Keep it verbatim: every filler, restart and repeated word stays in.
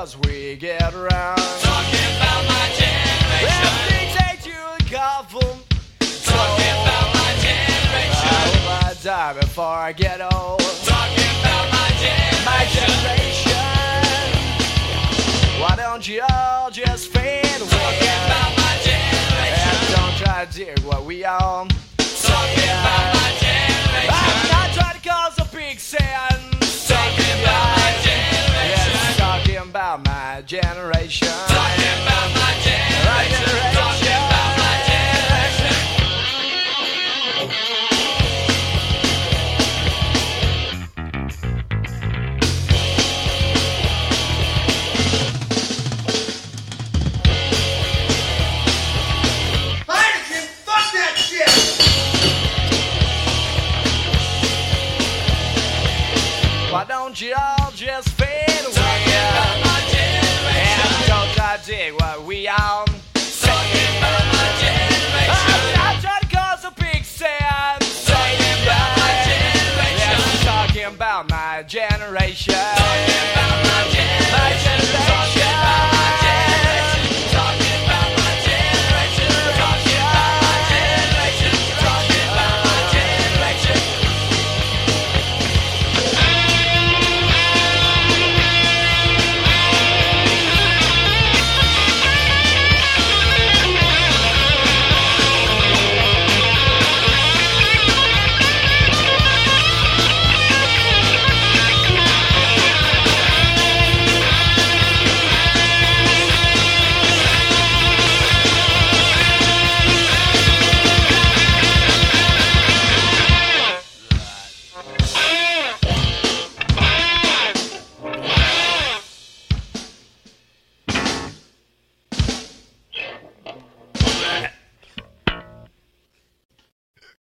cause we get around. Talking about my generation. Everything takes you a couple. Talking about my generation. I hope I die before I get old. Talking about my generation. My generation. Why don't you all just fade away? Talking about my generation. And don't try to dig what we are. Talking about my generation. I'm not trying to cause a big sound. Talking about my generation. Yes, talking about my generation. Talking about my generation. Talking about my generation. Heineken, fuck that shit! Why don't you all just fade away? Talking about my generation. And don't try to dig what we are. Talking about my generation. I'm not trying to cause a big sound. Talking about my generation. Yes, talking about my generation.